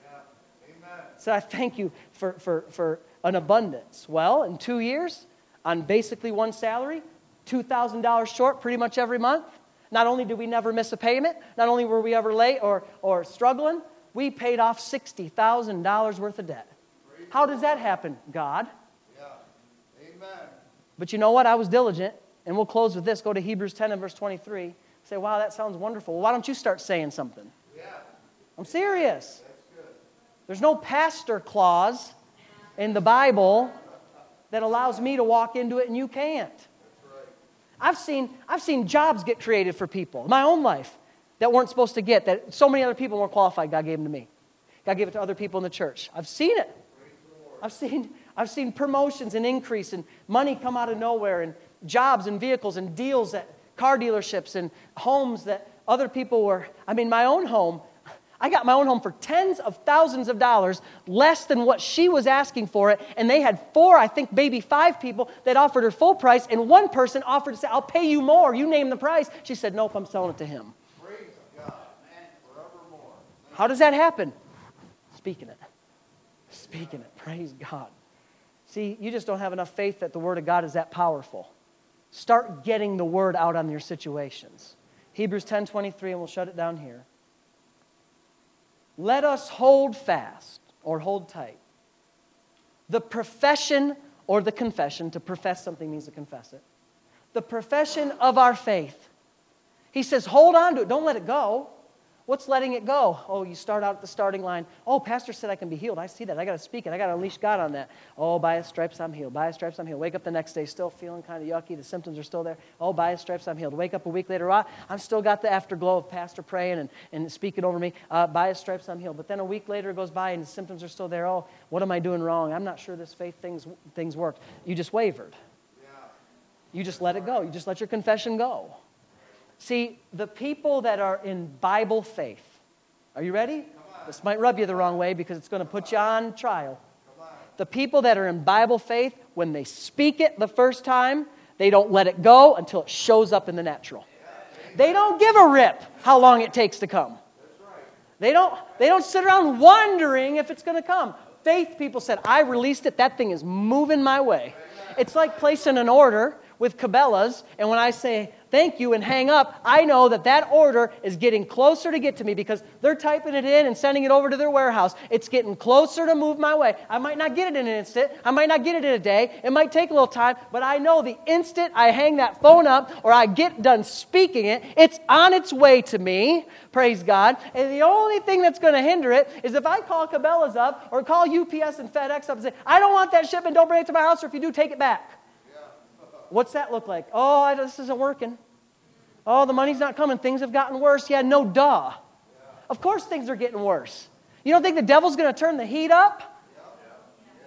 Yeah. Amen. So I thank you for, for, for an abundance. Well, in two years, on basically one salary, two thousand dollars short pretty much every month. Not only did we never miss a payment, not only were we ever late or, or struggling, we paid off sixty thousand dollars worth of debt. How does that happen? God. Yeah. Amen. But you know what? I was diligent, and we'll close with this. Go to Hebrews ten and verse twenty-three. Say, wow, that sounds wonderful. Well, why don't you start saying something? Yeah. I'm serious. That's good. There's no pastor clause in the Bible that allows me to walk into it and you can't. That's right. I've seen, I've seen jobs get created for people in my own life that weren't supposed to get, that so many other people weren't qualified. God gave them to me. God gave it to other people in the church. I've seen it. I've seen, I've seen promotions and increase and money come out of nowhere and jobs and vehicles and deals at car dealerships and homes that other people were, I mean, my own home, I got my own home for tens of thousands of dollars, less than what she was asking for it, and they had four, I think maybe five people that offered her full price, and one person offered to say, I'll pay you more, you name the price. She said, nope, I'm selling it to him. Praise God, man, forevermore. How does that happen? Speaking it. Speaking it. Praise God. See, you just don't have enough faith that the Word of God is that powerful. Start getting the Word out on your situations. Hebrews ten twenty-three, and we'll shut it down here. Let us hold fast, or hold tight, the profession or the confession. To profess something means to confess it. The profession of our faith. He says, hold on to it. Don't let it go. What's letting it go? Oh, you start out at the starting line. Oh, pastor said I can be healed. I see that. I got to speak it. I got to unleash God on that. Oh, by his stripes I'm healed. By his stripes I'm healed. Wake up the next day still feeling kind of yucky. The symptoms are still there. Oh, by his stripes I'm healed. Wake up a week later. Oh, I've still got the afterglow of pastor praying and, and speaking over me. Uh, by his stripes I'm healed. But then a week later it goes by and the symptoms are still there. Oh, what am I doing wrong? I'm not sure this faith things, things worked. You just wavered. Yeah. You just let it go. You just let your confession go. See, the people that are in Bible faith, are you ready? This might rub you the wrong way because it's going to put you on trial. The people that are in Bible faith, when they speak it the first time, they don't let it go until it shows up in the natural. They don't give a rip how long it takes to come. They don't, they don't sit around wondering if it's going to come. Faith people said, I released it, that thing is moving my way. It's like placing an order with Cabela's, and when I say thank you and hang up, I know that that order is getting closer to get to me because they're typing it in and sending it over to their warehouse. It's getting closer to move my way. I might not get it in an instant. I might not get it in a day. It might take a little time, but I know the instant I hang that phone up or I get done speaking it, it's on its way to me. Praise God. And the only thing that's going to hinder it is if I call Cabela's up or call U P S and FedEx up and say, I don't want that shipment, don't bring it to my house, or if you do, take it back. What's that look like? Oh, I, this isn't working. Oh, the money's not coming. Things have gotten worse. Yeah, no duh. Yeah. Of course things are getting worse. You don't think the devil's going to turn the heat up?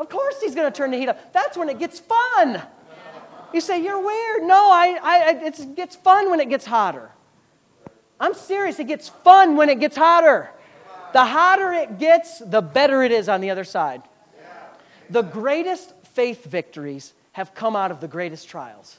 Of course he's going to turn the heat up. That's when it gets fun. You say, you're weird. No, I, I, it's, it gets fun when it gets hotter. I'm serious. It gets fun when it gets hotter. The hotter it gets, the better it is on the other side. The greatest faith victories have come out of the greatest trials.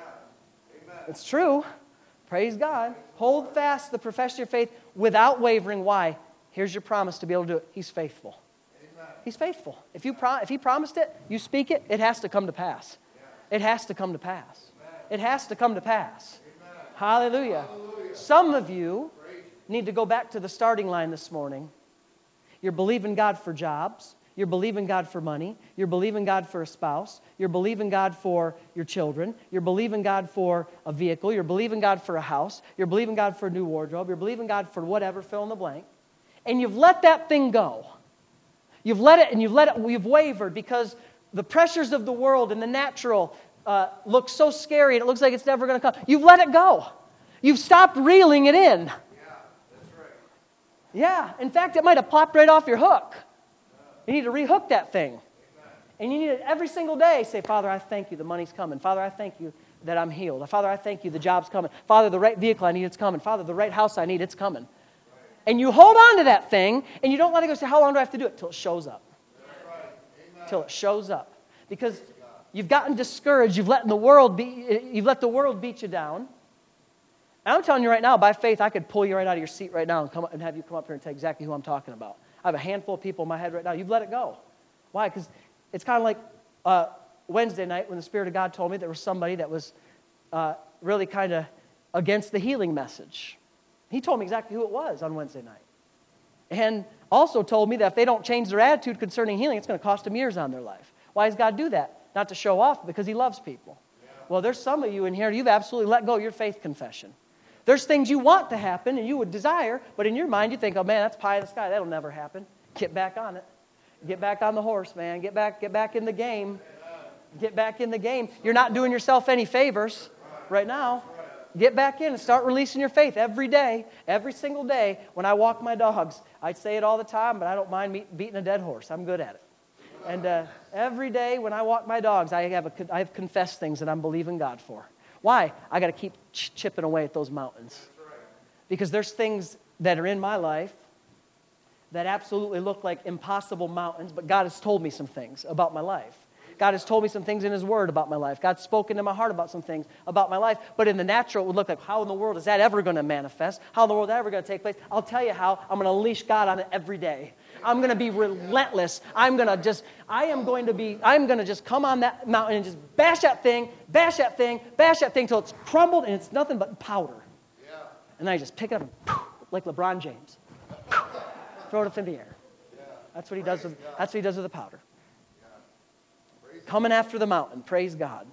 It's true. Praise God. Hold fast the profession of your faith without wavering. Why? Here's your promise to be able to do it. He's faithful. He's faithful. If you pro- if he promised it, you speak it, it has to come to pass. It has to come to pass. It has to come to pass. Hallelujah. Some of you need to go back to the starting line this morning. You're believing God for jobs. You're believing God for money. You're believing God for a spouse. You're believing God for your children. You're believing God for a vehicle. You're believing God for a house. You're believing God for a new wardrobe. You're believing God for whatever, fill in the blank. And you've let that thing go. You've let it and you've let it, you've wavered because the pressures of the world and the natural uh, look so scary and it looks like it's never going to come. You've let it go. You've stopped reeling it in. Yeah, that's right. Yeah, in fact, it might have popped right off your hook. You need to rehook that thing. And you need it every single day. Say, Father, I thank you the money's coming. Father, I thank you that I'm healed. Father, I thank you the job's coming. Father, the right vehicle I need, it's coming. Father, the right house I need, it's coming. And you hold on to that thing, and you don't let it go. Say, how long do I have to do it? Till it shows up. Till it shows up. Because you've gotten discouraged. You've let the world beat, you've let the world beat you down. And I'm telling you right now, by faith, I could pull you right out of your seat right now and, come up and have you come up here and tell exactly who I'm talking about. I have a handful of people in my head right now. You've let it go. Why? Because it's kind of like uh, Wednesday night when the Spirit of God told me there was somebody that was uh, really kind of against the healing message. He told me exactly who it was on Wednesday night. And also told me that if they don't change their attitude concerning healing, it's going to cost them years on their life. Why does God do that? Not to show off, because he loves people. Yeah. Well, there's some of you in here, you've absolutely let go of your faith confession. There's things you want to happen and you would desire, but in your mind you think, oh man, that's pie in the sky. That'll never happen. Get back on it. Get back on the horse, man. Get back, get back in the game. Get back in the game. You're not doing yourself any favors right now. Get back in and start releasing your faith every day, every single day. When I walk my dogs, I say it all the time, but I don't mind meet, beating a dead horse. I'm good at it. And uh, every day when I walk my dogs, I have, a, I have confessed things that I'm believing God for. Why? I got to keep ch- chipping away at those mountains. Because there's things that are in my life that absolutely look like impossible mountains, but God has told me some things about my life. God has told me some things in his word about my life. God's spoken to my heart about some things about my life. But in the natural, it would look like, how in the world is that ever going to manifest? How in the world is that ever going to take place? I'll tell you how. I'm going to unleash God on it every day. I'm going to be relentless. I'm going to just, I am going to be, I'm going to just come on that mountain and just bash that thing, bash that thing, bash that thing until it's crumbled and it's nothing but powder. Yeah. And then I just pick it up and poof, like LeBron James. Throw it up in the air. Yeah. That's what he does with, that's what he does with the powder. Coming after the mountain. Praise God.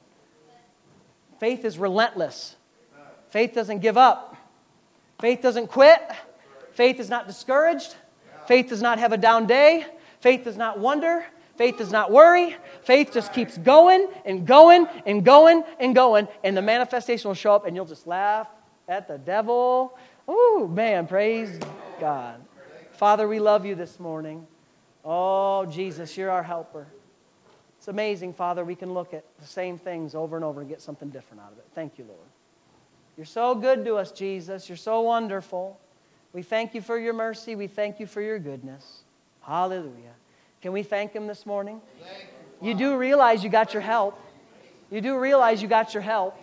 Faith is relentless. Faith doesn't give up. Faith doesn't quit. Faith is not discouraged. Faith does not have a down day. Faith does not wonder. Faith does not worry. Faith just keeps going and going and going and going. And the manifestation will show up and you'll just laugh at the devil. Ooh, man, praise God. Father, we love you this morning. Oh, Jesus, you're our helper. It's amazing, Father, we can look at the same things over and over and get something different out of it. Thank you, Lord. You're so good to us, Jesus. You're so wonderful. We thank you for your mercy. We thank you for your goodness. Hallelujah. Can we thank him this morning? You, you do realize you got your help. You do realize you got your help.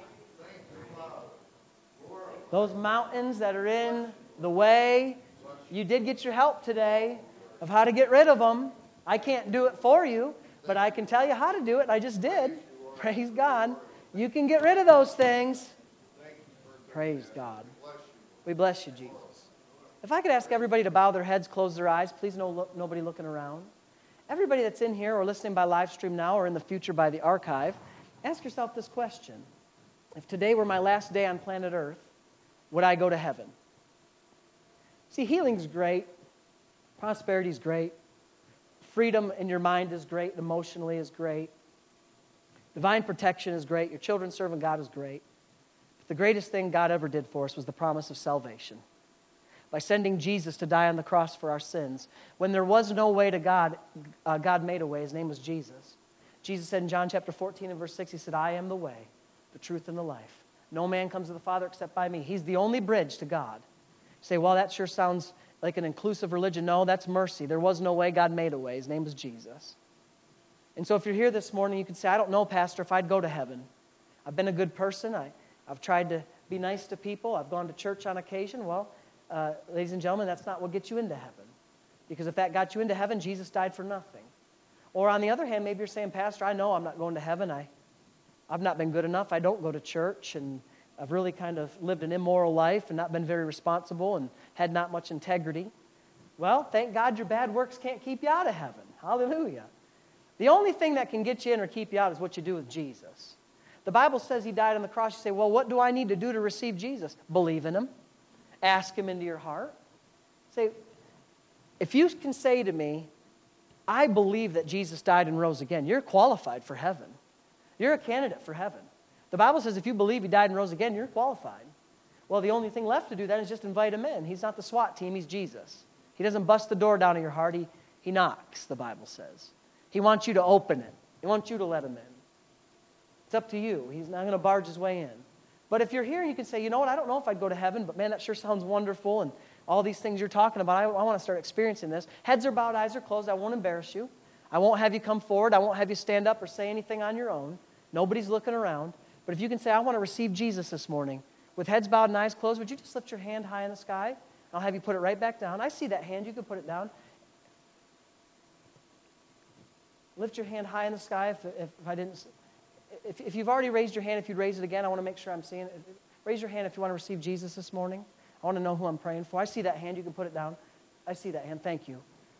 Those mountains that are in the way, you did get your help today of how to get rid of them. I can't do it for you. But I can tell you how to do it. I just did. Praise God. You can get rid of those things. Praise God. We bless you, Jesus. If I could ask everybody to bow their heads, close their eyes. Please no look, nobody looking around. Everybody that's in here or listening by live stream now or in the future by the archive, ask yourself this question. If today were my last day on planet Earth, would I go to heaven? See, healing's great. Prosperity's great. Freedom in your mind is great. Emotionally is great. Divine protection is great. Your children serving God is great. But the greatest thing God ever did for us was the promise of salvation. by sending Jesus to die on the cross for our sins. When there was no way to God, uh, God made a way. His name was Jesus. Jesus said in John chapter fourteen and verse six, he said, I am the way, the truth, and the life. No man comes to the Father except by me. He's the only bridge to God. You say, well, that sure sounds like an inclusive religion. No, that's mercy. There was no way. God made a way. His name was Jesus. And so if you're here this morning, you can say, I don't know, Pastor, if I'd go to heaven. I've been a good person. I, I've tried to be nice to people. I've gone to church on occasion. Well, uh, ladies and gentlemen, that's not what gets you into heaven. Because if that got you into heaven, Jesus died for nothing. Or on the other hand, maybe you're saying, Pastor, I know I'm not going to heaven. I, I've not been good enough. I don't go to church, and I've really kind of lived an immoral life and not been very responsible and had not much integrity. Well, thank God your bad works can't keep you out of heaven. Hallelujah. The only thing that can get you in or keep you out is what you do with Jesus. The Bible says he died on the cross. You say, well, what do I need to do to receive Jesus? Believe in him. Ask him into your heart. Say, if you can say to me, I believe that Jesus died and rose again, you're qualified for heaven. You're a candidate for heaven. The Bible says if you believe he died and rose again, you're qualified. Well, the only thing left to do then is just invite him in. He's not the SWAT team, he's Jesus. He doesn't bust the door down in your heart, he, he knocks, the Bible says. He wants you to open it. He wants you to let him in. It's up to you. He's not going to barge his way in. But if you're here, you can say, you know what, I don't know if I'd go to heaven, but man, that sure sounds wonderful, and all these things you're talking about, I, I want to start experiencing this. Heads are bowed, eyes are closed. I won't embarrass you. I won't have you come forward. I won't have you stand up or say anything on your own. Nobody's looking around. But if you can say, I want to receive Jesus this morning, with heads bowed and eyes closed, would you just lift your hand high in the sky? I'll have you put it right back down. I see that hand. You can put it down. Lift your hand high in the sky if, if, if I didn't... If, if you've already raised your hand, if you'd raise it again, I want to make sure I'm seeing it. Raise your hand if you want to receive Jesus this morning. I want to know who I'm praying for. I see that hand. You can put it down. I see that hand. Thank you.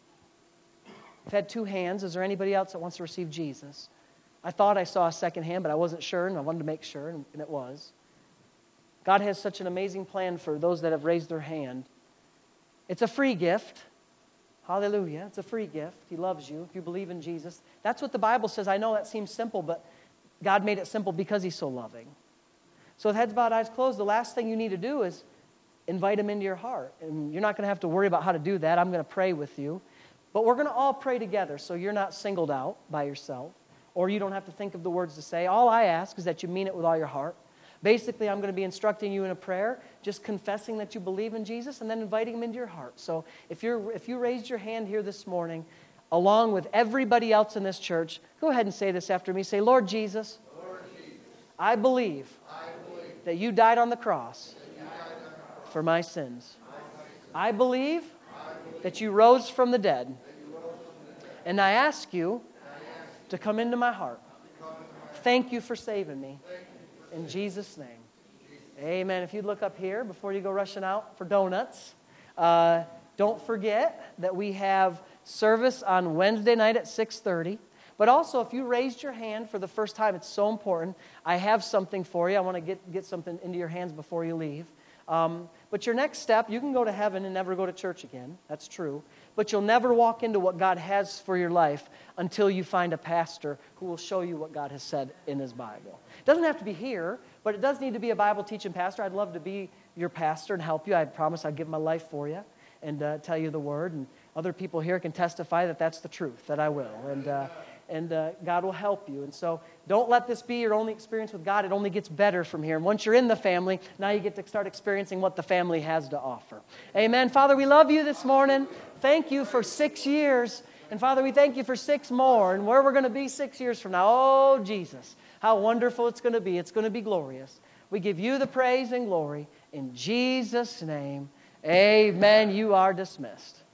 I've had two hands. Is there anybody else that wants to receive Jesus? I thought I saw a second hand, but I wasn't sure, and I wanted to make sure, and, and it was. God has such an amazing plan for those that have raised their hand. It's a free gift. Hallelujah. It's a free gift. He loves you if you believe in Jesus. That's what the Bible says. I know that seems simple, but God made it simple because he's so loving. So with heads bowed, eyes closed, the last thing you need to do is invite him into your heart. And you're not going to have to worry about how to do that. I'm going to pray with you. But we're going to all pray together so you're not singled out by yourself, or you don't have to think of the words to say. All I ask is that you mean it with all your heart. Basically, I'm going to be instructing you in a prayer, just confessing that you believe in Jesus and then inviting him into your heart. So if you're if you raised your hand here this morning, along with everybody else in this church, go ahead and say this after me. Say, Lord Jesus, Lord Jesus, I believe, I believe that you died on the cross that you died on the cross for my sins. for my sins. I believe I believe that you rose from the dead, that you rose from the dead. and I ask you And I ask to come into my heart. you to come into my heart. Thank you for saving me. Thank you for In Jesus' name. Jesus. Amen. If you'd look up here before you go rushing out for donuts, uh, don't forget that we have service on Wednesday night at six thirty. But also, if you raised your hand for the first time, it's so important. I have something for you. I want to get, get something into your hands before you leave. Um, but your next step, you can go to heaven and never go to church again. That's true. But you'll never walk into what God has for your life until you find a pastor who will show you what God has said in his Bible. It doesn't have to be here, but it does need to be a Bible teaching pastor. I'd love to be your pastor and help you. I promise I'd give my life for you and uh, tell you the word. And other people here can testify that that's the truth, that I will. And uh, and uh, God will help you. And so don't let this be your only experience with God. It only gets better from here. And once you're in the family, now you get to start experiencing what the family has to offer. Amen. Father, we love you this morning. Thank you for six years. And Father, we thank you for six more and where we're going to be six years from now. Oh, Jesus, how wonderful it's going to be. It's going to be glorious. We give you the praise and glory. In Jesus' name, amen. You are dismissed.